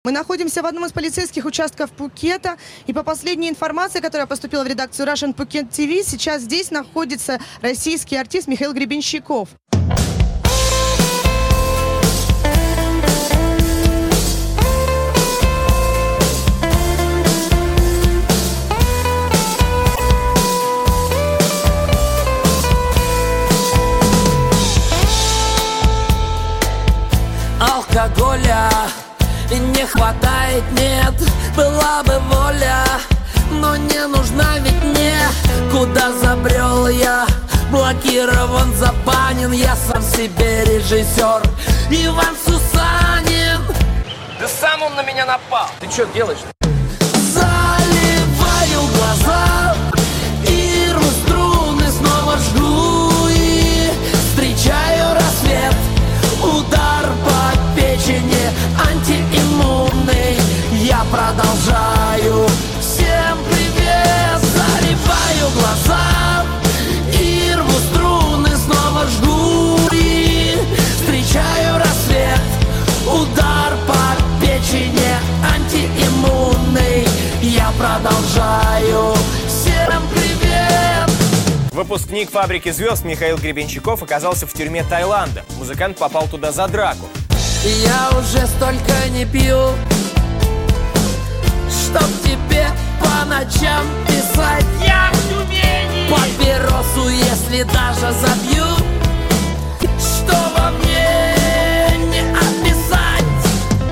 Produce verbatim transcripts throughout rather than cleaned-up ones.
Мы находимся в одном из полицейских участков Пхукета, и по последней информации, которая поступила в редакцию Russian Phuket ти ви, сейчас здесь находится российский артист Михаил Гребенщиков. Алкоголя не хватает, нет, была бы воля, но не нужна ведь мне. Куда забрел я, блокирован, забанен, я сам себе режиссер Иван Сусанин. Да сам он на меня напал. Ты что делаешь-то? Заливаю глаза и рву струны, снова жгу и встречаю рассвет. Удар по печени антииммунный. Я продолжаю. Всем привет. Заливаю глаза и рву струны, снова жгу и встречаю рассвет. Удар по печени антииммунный. Я продолжаю. Всем привет. Выпускник «Фабрики звезд» Михаил Гребенщиков оказался в тюрьме Таиланда. Музыкант попал туда за драку. Я уже столько не пью, чтоб тебе по ночам писать. Я в Тюмени! Папиросу, если даже забью, что во мне не описать.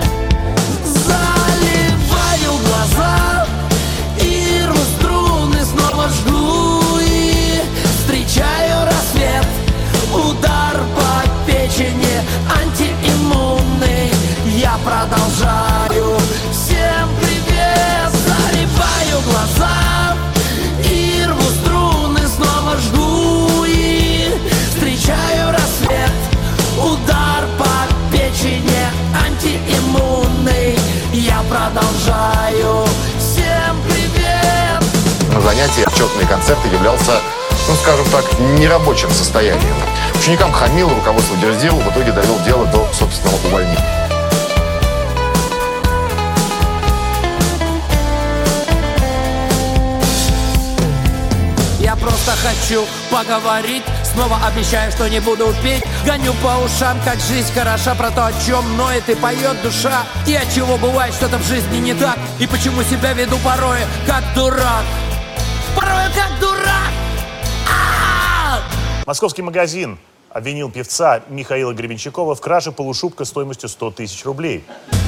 Заливаю глаза и рву струны, снова жгу и встречаю рассвет. Удар по печени антииммунный. Я продолжаю. Всем привет. Заливаю глаза и рву струны, снова жгу и встречаю рассвет. Удар по печени антииммунный. Я продолжаю. Всем привет. На занятии отчетные концерты являлся, ну скажем так, нерабочим состоянием. Ученикам хамил, руководство дерзил, в итоге довел дело до собственного увольнения. Я просто хочу поговорить, снова обещаю, что не буду петь. Гоню по ушам, как жизнь хороша, про то, о чем ноет и поет душа. И от чего бывает что-то в жизни не так, и почему себя веду порой как дурак. Порой как дурак. А-а-а! Московский магазин обвинил певца Михаила Гребенщикова в краже полушубка стоимостью сто тысяч рублей.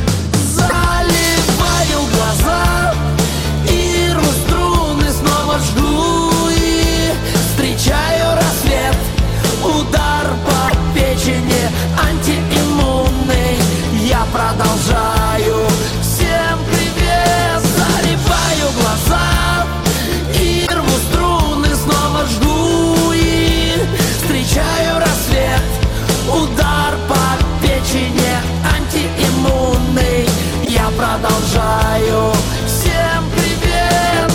Заливаю глаза и рву струны, снова жгу и встречаю рассвет. Удар по печени антииммунный. Я продолжаю. Всем привет. Заливаю глаза и рву струны, снова жгу и встречаю рассвет. Удар по печени антииммунный. Я продолжаю. Всем привет.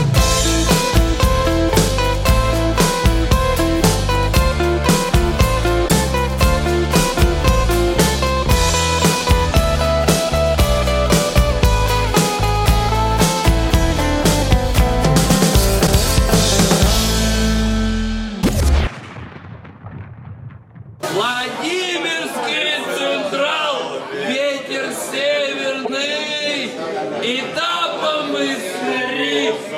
Владимирский Централ, ветер северный, этапом из риф.